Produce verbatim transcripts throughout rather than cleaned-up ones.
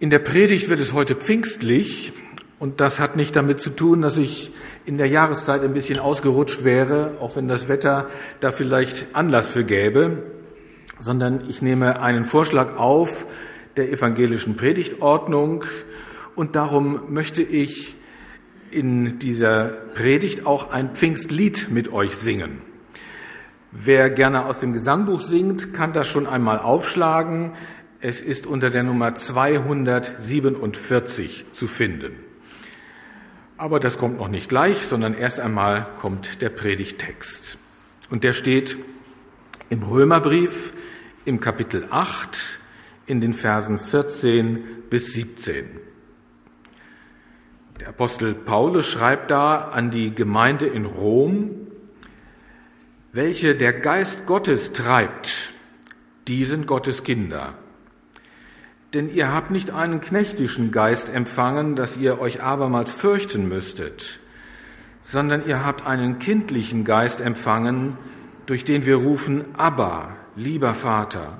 In der Predigt wird es heute pfingstlich und das hat nicht damit zu tun, dass ich in der Jahreszeit ein bisschen ausgerutscht wäre, auch wenn das Wetter da vielleicht Anlass für gäbe, sondern ich nehme einen Vorschlag auf der evangelischen Predigtordnung und darum möchte ich in dieser Predigt auch ein Pfingstlied mit euch singen. Wer gerne aus dem Gesangbuch singt, kann das schon einmal aufschlagen. Es ist unter der Nummer zweihundertsiebenundvierzig zu finden. Aber das kommt noch nicht gleich, sondern erst einmal kommt der Predigttext. Und der steht im Römerbrief im Kapitel acht in den Versen vierzehn bis siebzehn. Der Apostel Paulus schreibt da an die Gemeinde in Rom: Welche der Geist Gottes treibt, die sind Gottes Kinder. Denn ihr habt nicht einen knechtischen Geist empfangen, dass ihr euch abermals fürchten müsstet, sondern ihr habt einen kindlichen Geist empfangen, durch den wir rufen: Abba, lieber Vater.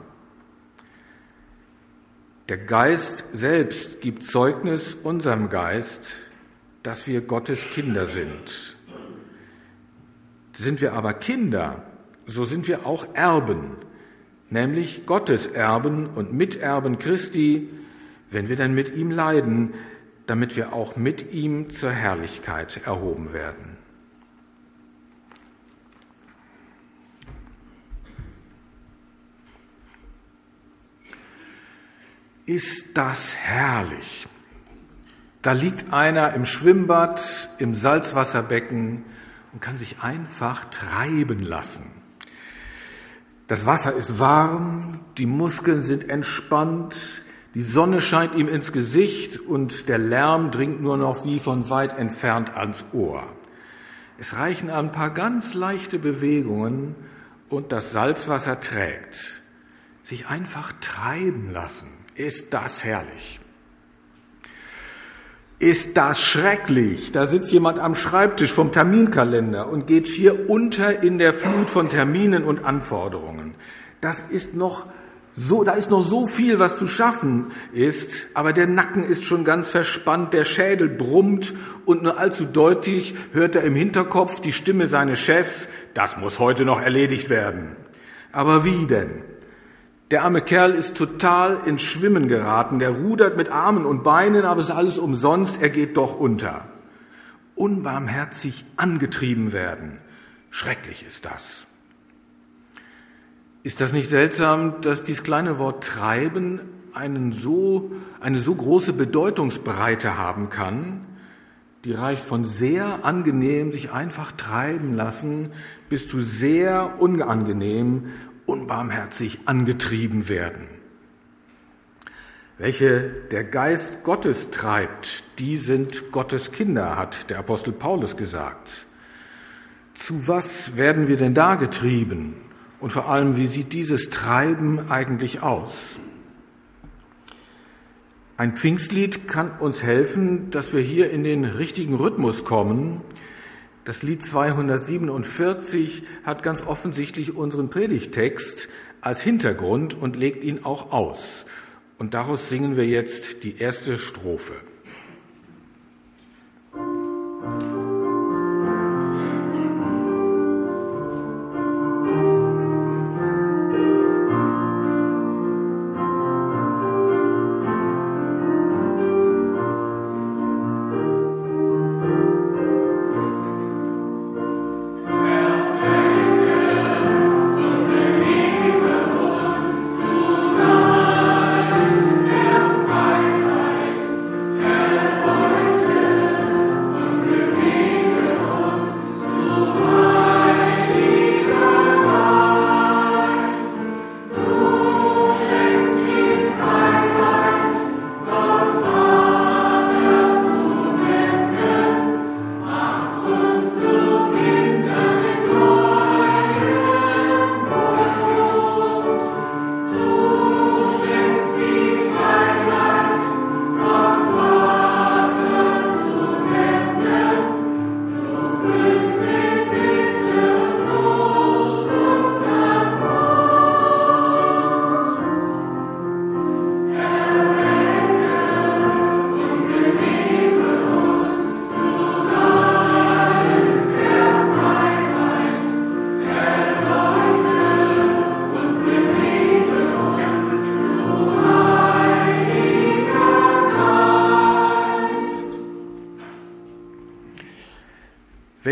Der Geist selbst gibt Zeugnis unserem Geist, dass wir Gottes Kinder sind. Sind wir aber Kinder, so sind wir auch Erben, nämlich Gottes Erben und Miterben Christi, wenn wir dann mit ihm leiden, damit wir auch mit ihm zur Herrlichkeit erhoben werden. Ist das herrlich? Da liegt einer im Schwimmbad, im Salzwasserbecken und kann sich einfach treiben lassen. Das Wasser ist warm, die Muskeln sind entspannt, die Sonne scheint ihm ins Gesicht und der Lärm dringt nur noch wie von weit entfernt ans Ohr. Es reichen ein paar ganz leichte Bewegungen und das Salzwasser trägt. Sich einfach treiben lassen, ist das herrlich. Ist das schrecklich? Da sitzt jemand am Schreibtisch vom Terminkalender und geht schier unter in der Flut von Terminen und Anforderungen. Das ist noch so, da ist noch so viel, was zu schaffen ist, aber der Nacken ist schon ganz verspannt, der Schädel brummt und nur allzu deutlich hört er im Hinterkopf die Stimme seines Chefs: Das muss heute noch erledigt werden. Aber wie denn? Der arme Kerl ist total ins Schwimmen geraten, der rudert mit Armen und Beinen, aber es ist alles umsonst, er geht doch unter. Unbarmherzig angetrieben werden, schrecklich ist das. Ist das nicht seltsam, dass dieses kleine Wort treiben einen so, eine so große Bedeutungsbreite haben kann? Die reicht von sehr angenehm, sich einfach treiben lassen, bis zu sehr unangenehm, unbarmherzig angetrieben werden. Welche der Geist Gottes treibt, die sind Gottes Kinder, hat der Apostel Paulus gesagt. Zu was werden wir denn da getrieben? Und vor allem, wie sieht dieses Treiben eigentlich aus? Ein Pfingstlied kann uns helfen, dass wir hier in den richtigen Rhythmus kommen. Das Lied zweihundertsiebenundvierzig hat ganz offensichtlich unseren Predigttext als Hintergrund und legt ihn auch aus. Und daraus singen wir jetzt die erste Strophe. Yeah.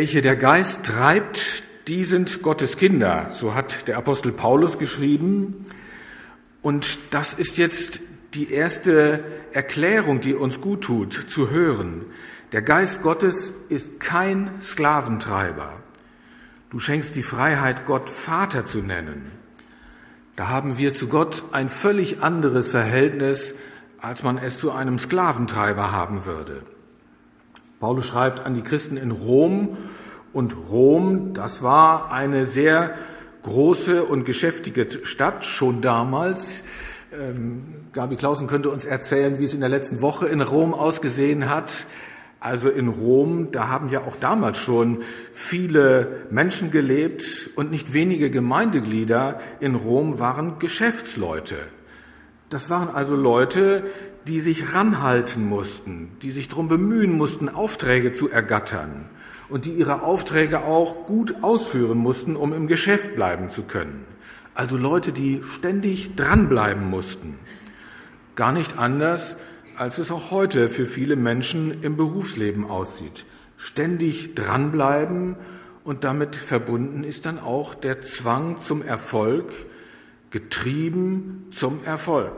Welche der Geist treibt, die sind Gottes Kinder, so hat der Apostel Paulus geschrieben. Und das ist jetzt die erste Erklärung, die uns gut tut, zu hören. Der Geist Gottes ist kein Sklaventreiber. Du schenkst die Freiheit, Gott Vater zu nennen. Da haben wir zu Gott ein völlig anderes Verhältnis, als man es zu einem Sklaventreiber haben würde. Paulus schreibt an die Christen in Rom, und Rom, das war eine sehr große und geschäftige Stadt, schon damals. Ähm, Gabi Clausen könnte uns erzählen, wie es in der letzten Woche in Rom ausgesehen hat. Also in Rom, da haben ja auch damals schon viele Menschen gelebt und nicht wenige Gemeindeglieder in Rom waren Geschäftsleute. Das waren also Leute, die sich ranhalten mussten, die sich darum bemühen mussten, Aufträge zu ergattern und die ihre Aufträge auch gut ausführen mussten, um im Geschäft bleiben zu können. Also Leute, die ständig dranbleiben mussten. Gar nicht anders, als es auch heute für viele Menschen im Berufsleben aussieht. Ständig dranbleiben und damit verbunden ist dann auch der Zwang zum Erfolg, getrieben zum Erfolg.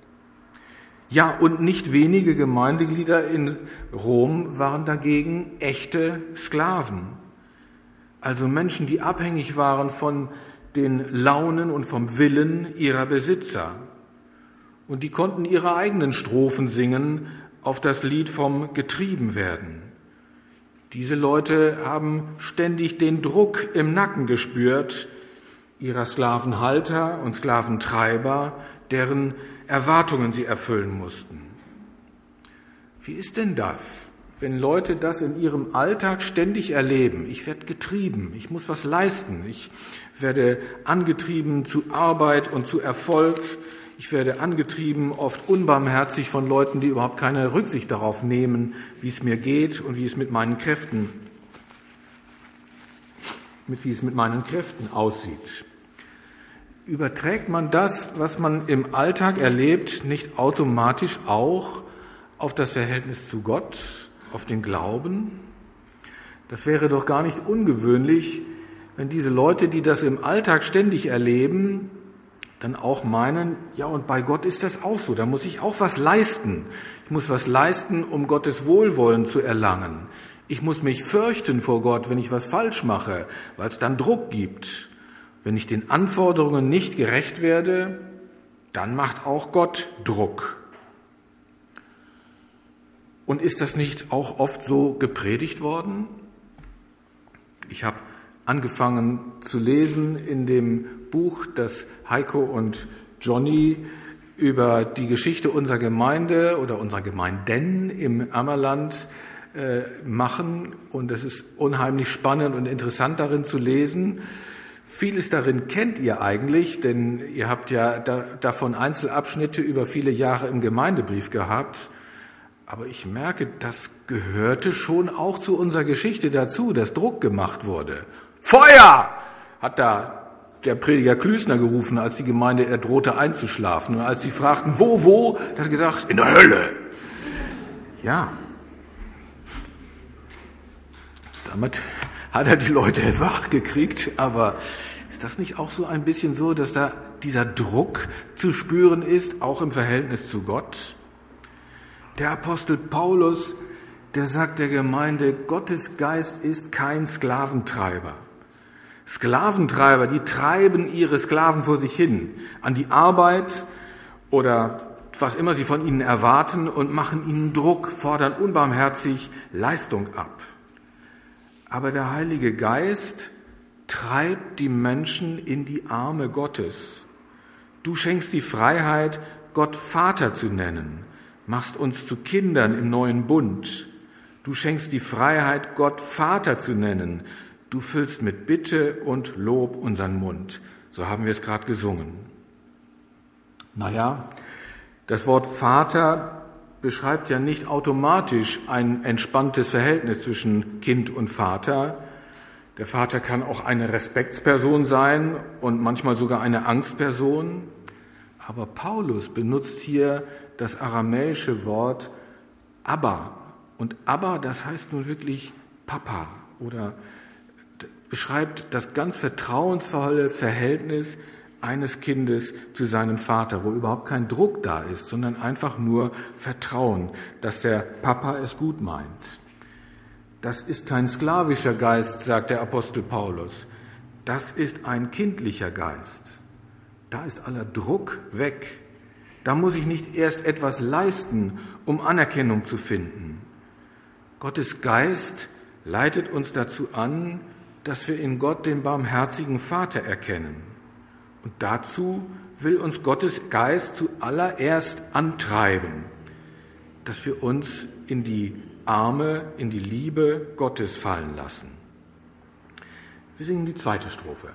Ja, und nicht wenige Gemeindeglieder in Rom waren dagegen echte Sklaven. Also Menschen, die abhängig waren von den Launen und vom Willen ihrer Besitzer. Und die konnten ihre eigenen Strophen singen auf das Lied vom Getriebenwerden. Diese Leute haben ständig den Druck im Nacken gespürt, ihrer Sklavenhalter und Sklaventreiber, deren Erwartungen sie erfüllen mussten. Wie ist denn das, wenn Leute das in ihrem Alltag ständig erleben? Ich werde getrieben, ich muss was leisten, ich werde angetrieben zu Arbeit und zu Erfolg, ich werde angetrieben, oft unbarmherzig von Leuten, die überhaupt keine Rücksicht darauf nehmen, wie es mir geht und wie es mit meinen Kräften, mit wie es mit meinen Kräften aussieht. Überträgt man das, was man im Alltag erlebt, nicht automatisch auch auf das Verhältnis zu Gott, auf den Glauben? Das wäre doch gar nicht ungewöhnlich, wenn diese Leute, die das im Alltag ständig erleben, dann auch meinen, ja, und bei Gott ist das auch so, da muss ich auch was leisten. Ich muss was leisten, um Gottes Wohlwollen zu erlangen. Ich muss mich fürchten vor Gott, wenn ich was falsch mache, weil es dann Druck gibt. Wenn ich den Anforderungen nicht gerecht werde, dann macht auch Gott Druck. Und ist das nicht auch oft so gepredigt worden? Ich habe angefangen zu lesen in dem Buch, das Heiko und Johnny über die Geschichte unserer Gemeinde oder unserer Gemeinden im Ammerland äh, machen. Und es ist unheimlich spannend und interessant darin zu lesen. Vieles darin kennt ihr eigentlich, denn ihr habt ja da, davon Einzelabschnitte über viele Jahre im Gemeindebrief gehabt. Aber ich merke, das gehörte schon auch zu unserer Geschichte dazu, dass Druck gemacht wurde. Feuer! Hat da der Prediger Klüßner gerufen, als die Gemeinde er drohte einzuschlafen. Und als sie fragten, wo, wo, hat er gesagt, in der Hölle. Ja. Damit hat er die Leute wach gekriegt, aber ist das nicht auch so ein bisschen so, dass da dieser Druck zu spüren ist, auch im Verhältnis zu Gott? Der Apostel Paulus, der sagt der Gemeinde, Gottes Geist ist kein Sklaventreiber. Sklaventreiber, die treiben ihre Sklaven vor sich hin, an die Arbeit oder was immer sie von ihnen erwarten und machen ihnen Druck, fordern unbarmherzig Leistung ab. Aber der Heilige Geist treibt die Menschen in die Arme Gottes. Du schenkst die Freiheit, Gott Vater zu nennen, machst uns zu Kindern im neuen Bund. Du schenkst die Freiheit, Gott Vater zu nennen. Du füllst mit Bitte und Lob unseren Mund. So haben wir es gerade gesungen. Naja, das Wort Vater beschreibt ja nicht automatisch ein entspanntes Verhältnis zwischen Kind und Vater. Der Vater kann auch eine Respektsperson sein und manchmal sogar eine Angstperson. Aber Paulus benutzt hier das aramäische Wort Abba. Und Abba, das heißt nun wirklich Papa, oder beschreibt das ganz vertrauensvolle Verhältnis eines Kindes zu seinem Vater, wo überhaupt kein Druck da ist, sondern einfach nur Vertrauen, dass der Papa es gut meint. Das ist kein sklavischer Geist, sagt der Apostel Paulus. Das ist ein kindlicher Geist. Da ist aller Druck weg. Da muss ich nicht erst etwas leisten, um Anerkennung zu finden. Gottes Geist leitet uns dazu an, dass wir in Gott den barmherzigen Vater erkennen. Und dazu will uns Gottes Geist zuallererst antreiben, dass wir uns in die Arme, in die Liebe Gottes fallen lassen. Wir singen die zweite Strophe.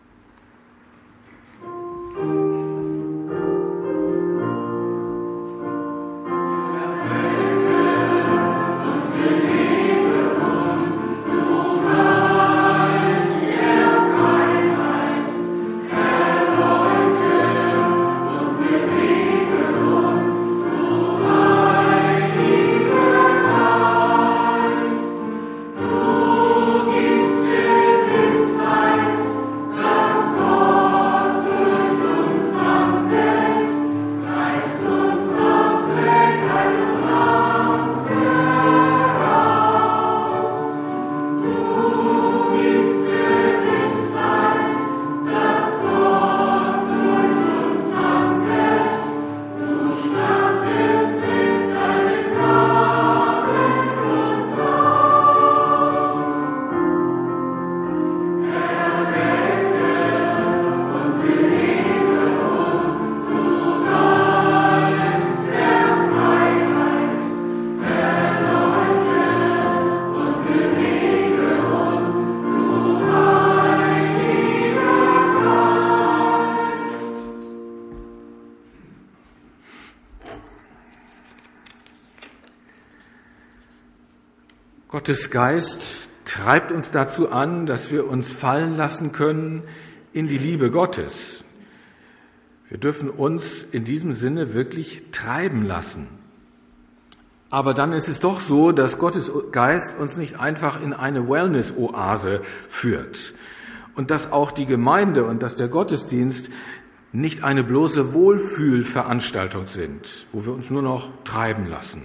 Gottes Geist treibt uns dazu an, dass wir uns fallen lassen können in die Liebe Gottes. Wir dürfen uns in diesem Sinne wirklich treiben lassen. Aber dann ist es doch so, dass Gottes Geist uns nicht einfach in eine Wellness-Oase führt und dass auch die Gemeinde und dass der Gottesdienst nicht eine bloße Wohlfühlveranstaltung sind, wo wir uns nur noch treiben lassen.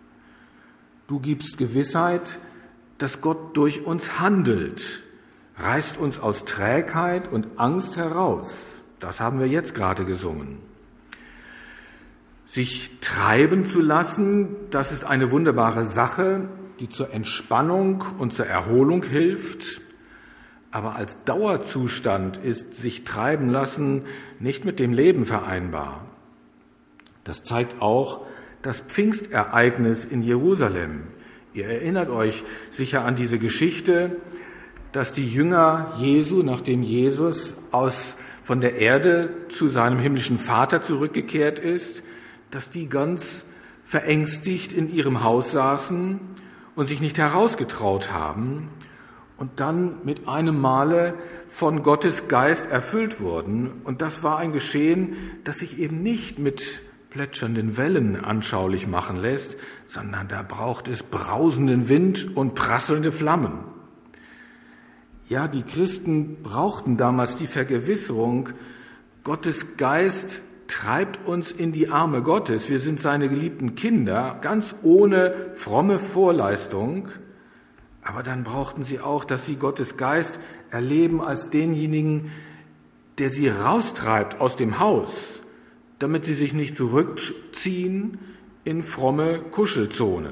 Du gibst Gewissheit, dass Gott durch uns handelt, reißt uns aus Trägheit und Angst heraus. Das haben wir jetzt gerade gesungen. Sich treiben zu lassen, das ist eine wunderbare Sache, die zur Entspannung und zur Erholung hilft. Aber als Dauerzustand ist sich treiben lassen nicht mit dem Leben vereinbar. Das zeigt auch das Pfingstereignis in Jerusalem. Ihr erinnert euch sicher an diese Geschichte, dass die Jünger Jesu, nachdem Jesus aus, von der Erde zu seinem himmlischen Vater zurückgekehrt ist, dass die ganz verängstigt in ihrem Haus saßen und sich nicht herausgetraut haben und dann mit einem Male von Gottes Geist erfüllt wurden. Und das war ein Geschehen, das sich eben nicht mit plätschernden Wellen anschaulich machen lässt, sondern da braucht es brausenden Wind und prasselnde Flammen. Ja, die Christen brauchten damals die Vergewisserung, Gottes Geist treibt uns in die Arme Gottes. Wir sind seine geliebten Kinder, ganz ohne fromme Vorleistung. Aber dann brauchten sie auch, dass sie Gottes Geist erleben als denjenigen, der sie raustreibt aus dem Haus, damit sie sich nicht zurückziehen in fromme Kuschelzonen.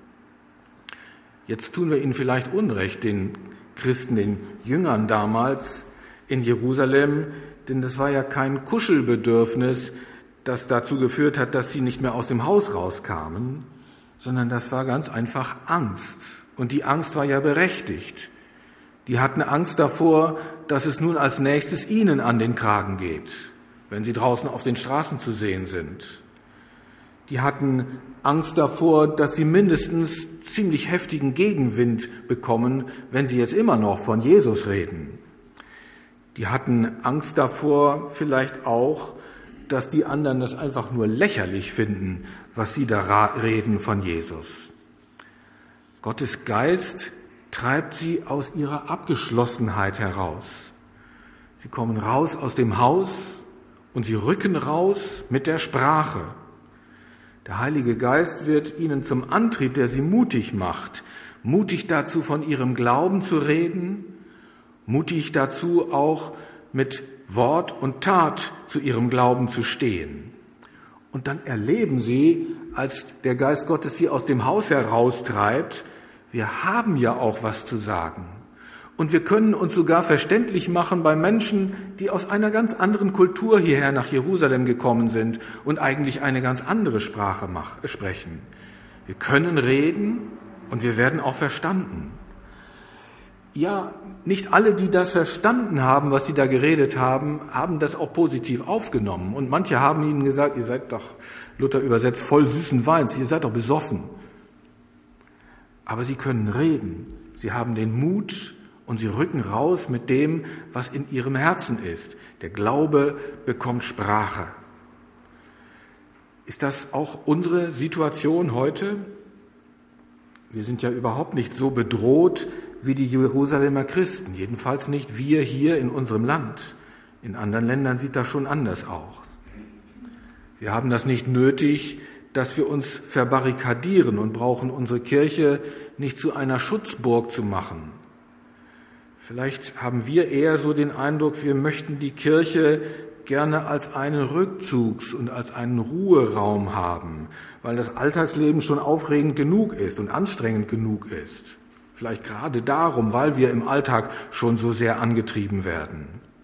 Jetzt tun wir ihnen vielleicht Unrecht, den Christen, den Jüngern damals in Jerusalem, denn das war ja kein Kuschelbedürfnis, das dazu geführt hat, dass sie nicht mehr aus dem Haus rauskamen, sondern das war ganz einfach Angst. Und die Angst war ja berechtigt. Die hatten Angst davor, dass es nun als nächstes ihnen an den Kragen geht, wenn sie draußen auf den Straßen zu sehen sind. Die hatten Angst davor, dass sie mindestens ziemlich heftigen Gegenwind bekommen, wenn sie jetzt immer noch von Jesus reden. Die hatten Angst davor vielleicht auch, dass die anderen das einfach nur lächerlich finden, was sie da reden von Jesus. Gottes Geist treibt sie aus ihrer Abgeschlossenheit heraus. Sie kommen raus aus dem Haus und sie rücken raus mit der Sprache. Der Heilige Geist wird ihnen zum Antrieb, der sie mutig macht, mutig dazu, von ihrem Glauben zu reden, mutig dazu, auch mit Wort und Tat zu ihrem Glauben zu stehen. Und dann erleben sie, als der Geist Gottes sie aus dem Haus heraustreibt, wir haben ja auch was zu sagen. Und wir können uns sogar verständlich machen bei Menschen, die aus einer ganz anderen Kultur hierher nach Jerusalem gekommen sind und eigentlich eine ganz andere Sprache mach, sprechen. Wir können reden und wir werden auch verstanden. Ja, nicht alle, die das verstanden haben, was sie da geredet haben, haben das auch positiv aufgenommen. Und manche haben ihnen gesagt, ihr seid doch, Luther übersetzt, voll süßen Weins, ihr seid doch besoffen. Aber sie können reden, sie haben den Mut und sie rücken raus mit dem, was in ihrem Herzen ist. Der Glaube bekommt Sprache. Ist das auch unsere Situation heute? Wir sind ja überhaupt nicht so bedroht wie die Jerusalemer Christen, jedenfalls nicht wir hier in unserem Land. In anderen Ländern sieht das schon anders aus. Wir haben das nicht nötig, dass wir uns verbarrikadieren und brauchen unsere Kirche nicht zu einer Schutzburg zu machen. Vielleicht haben wir eher so den Eindruck, wir möchten die Kirche gerne als einen Rückzugs- und als einen Ruheraum haben, weil das Alltagsleben schon aufregend genug ist und anstrengend genug ist. Vielleicht gerade darum, weil wir im Alltag schon so sehr angetrieben werden.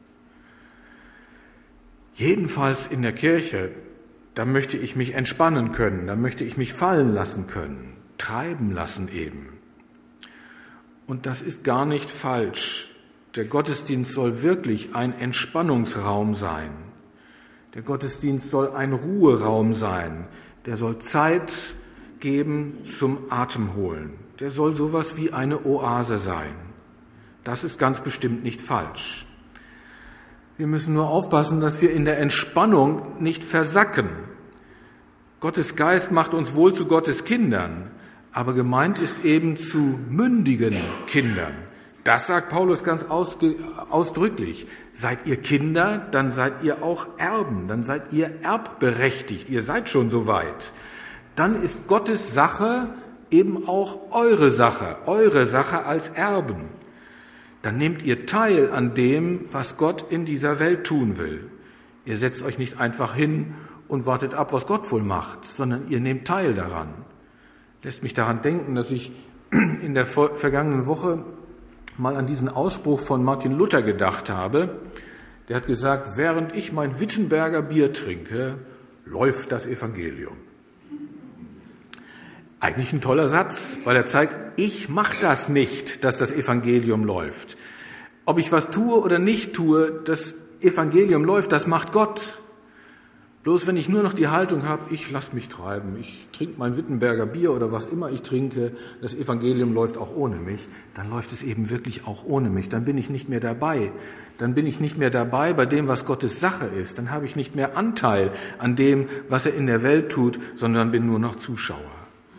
Jedenfalls in der Kirche, da möchte ich mich entspannen können, da möchte ich mich fallen lassen können, treiben lassen eben. Und das ist gar nicht falsch. Der Gottesdienst soll wirklich ein Entspannungsraum sein. Der Gottesdienst soll ein Ruheraum sein. Der soll Zeit geben zum Atemholen. Der soll sowas wie eine Oase sein. Das ist ganz bestimmt nicht falsch. Wir müssen nur aufpassen, dass wir in der Entspannung nicht versacken. Gottes Geist macht uns wohl zu Gottes Kindern, aber gemeint ist eben zu mündigen Kindern. Das sagt Paulus ganz ausge- ausdrücklich. Seid ihr Kinder, dann seid ihr auch Erben, dann seid ihr erbberechtigt, ihr seid schon so weit. Dann ist Gottes Sache eben auch eure Sache, eure Sache als Erben. Dann nehmt ihr teil an dem, was Gott in dieser Welt tun will. Ihr setzt euch nicht einfach hin und wartet ab, was Gott wohl macht, sondern ihr nehmt teil daran. Lässt mich daran denken, dass ich in der vergangenen Woche mal an diesen Ausspruch von Martin Luther gedacht habe. Der hat gesagt, während ich mein Wittenberger Bier trinke, läuft das Evangelium. Eigentlich ein toller Satz, weil er zeigt, ich mache das nicht, dass das Evangelium läuft. Ob ich was tue oder nicht tue, das Evangelium läuft, das macht Gott. Bloß wenn ich nur noch die Haltung habe, ich lasse mich treiben, ich trinke mein Wittenberger Bier oder was immer ich trinke, das Evangelium läuft auch ohne mich, dann läuft es eben wirklich auch ohne mich. Dann bin ich nicht mehr dabei. Dann bin ich nicht mehr dabei bei dem, was Gottes Sache ist. Dann habe ich nicht mehr Anteil an dem, was er in der Welt tut, sondern bin nur noch Zuschauer.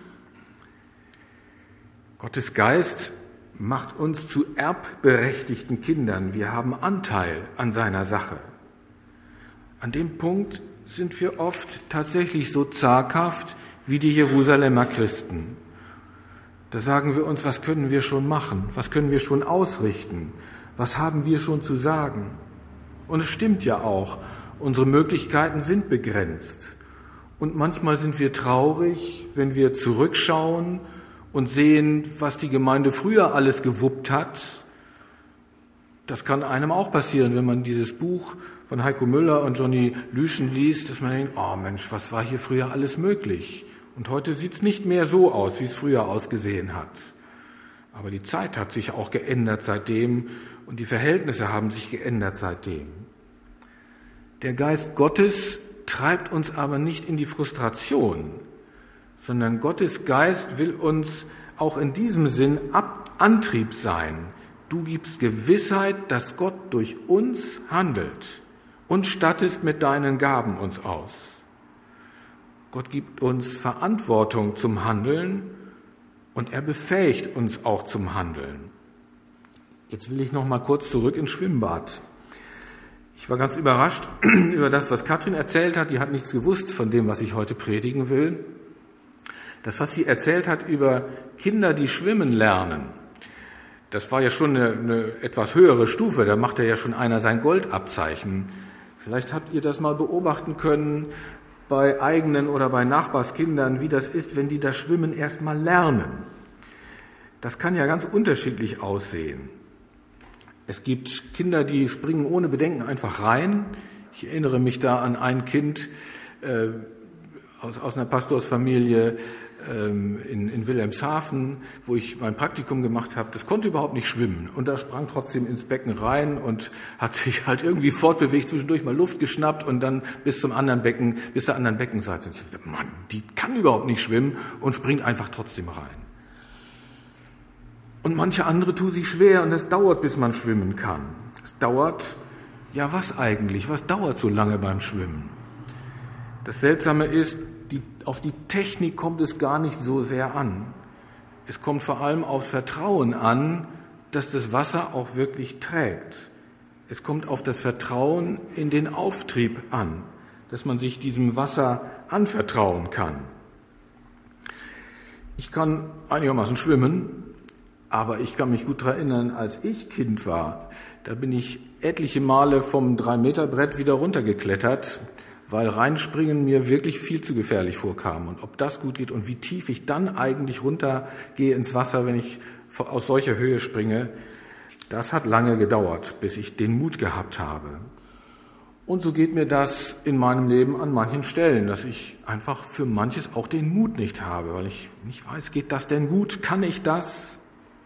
Gottes Geist macht uns zu erbberechtigten Kindern. Wir haben Anteil an seiner Sache. An dem Punkt sind wir oft tatsächlich so zaghaft wie die Jerusalemer Christen. Da sagen wir uns, was können wir schon machen? Was können wir schon ausrichten? Was haben wir schon zu sagen? Und es stimmt ja auch, unsere Möglichkeiten sind begrenzt. Und manchmal sind wir traurig, wenn wir zurückschauen und sehen, was die Gemeinde früher alles gewuppt hat. Das kann einem auch passieren, wenn man dieses Buch von Heiko Müller und Johnny Lüschen liest, dass man denkt, oh Mensch, was war hier früher alles möglich? Und heute sieht es nicht mehr so aus, wie es früher ausgesehen hat. Aber die Zeit hat sich auch geändert seitdem und die Verhältnisse haben sich geändert seitdem. Der Geist Gottes treibt uns aber nicht in die Frustration, sondern Gottes Geist will uns auch in diesem Sinn Ab- Antrieb sein. Du gibst Gewissheit, dass Gott durch uns handelt und stattest mit deinen Gaben uns aus. Gott gibt uns Verantwortung zum Handeln und er befähigt uns auch zum Handeln. Jetzt will ich noch mal kurz zurück ins Schwimmbad. Ich war ganz überrascht über das, was Katrin erzählt hat. Die hat nichts gewusst von dem, was ich heute predigen will. Das, was sie erzählt hat über Kinder, die schwimmen lernen, das war ja schon eine, eine etwas höhere Stufe. Da macht ja schon einer sein Goldabzeichen. Vielleicht habt ihr das mal beobachten können bei eigenen oder bei Nachbarskindern, wie das ist, wenn die das Schwimmen erst mal lernen. Das kann ja ganz unterschiedlich aussehen. Es gibt Kinder, die springen ohne Bedenken einfach rein. Ich erinnere mich da an ein Kind äh, aus, aus einer Pastorsfamilie ähm, in, in Wilhelmshaven, wo ich mein Praktikum gemacht habe. Das konnte überhaupt nicht schwimmen und da sprang trotzdem ins Becken rein und hat sich halt irgendwie fortbewegt, zwischendurch mal Luft geschnappt und dann bis zum anderen Becken, bis zur anderen Beckenseite. Ich dachte, Mann, die kann überhaupt nicht schwimmen und springt einfach trotzdem rein. Und manche andere tun sich schwer und es dauert, bis man schwimmen kann. Es dauert, ja was eigentlich, was dauert so lange beim Schwimmen? Das Seltsame ist, die, auf die Technik kommt es gar nicht so sehr an. Es kommt vor allem aufs Vertrauen an, dass das Wasser auch wirklich trägt. Es kommt auf das Vertrauen in den Auftrieb an, dass man sich diesem Wasser anvertrauen kann. Ich kann einigermaßen schwimmen, aber ich kann mich gut daran erinnern, als ich Kind war, da bin ich etliche Male vom drei-Meter-Brett wieder runtergeklettert, weil Reinspringen mir wirklich viel zu gefährlich vorkam. Und ob das gut geht und wie tief ich dann eigentlich runtergehe ins Wasser, wenn ich aus solcher Höhe springe, das hat lange gedauert, bis ich den Mut gehabt habe. Und so geht mir das in meinem Leben an manchen Stellen, dass ich einfach für manches auch den Mut nicht habe, weil ich nicht weiß, geht das denn gut? Kann ich das?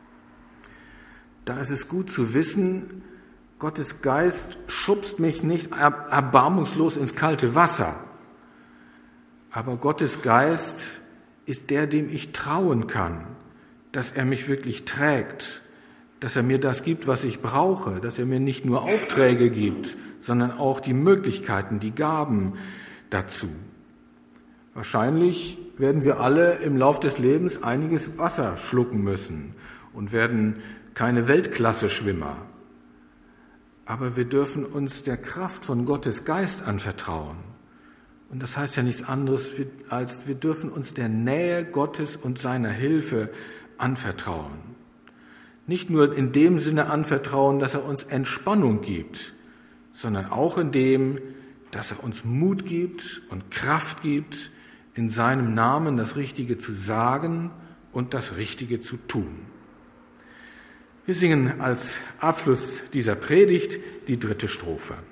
Da ist es gut zu wissen, Gottes Geist schubst mich nicht erbarmungslos ins kalte Wasser. Aber Gottes Geist ist der, dem ich trauen kann, dass er mich wirklich trägt, dass er mir das gibt, was ich brauche, dass er mir nicht nur Aufträge gibt, sondern auch die Möglichkeiten, die Gaben dazu. Wahrscheinlich werden wir alle im Lauf des Lebens einiges Wasser schlucken müssen und werden keine Weltklasse-Schwimmer. Aber wir dürfen uns der Kraft von Gottes Geist anvertrauen. Und das heißt ja nichts anderes, als wir dürfen uns der Nähe Gottes und seiner Hilfe anvertrauen. Nicht nur in dem Sinne anvertrauen, dass er uns Entspannung gibt, sondern auch in dem, dass er uns Mut gibt und Kraft gibt, in seinem Namen das Richtige zu sagen und das Richtige zu tun. Wir singen als Abschluss dieser Predigt die dritte Strophe.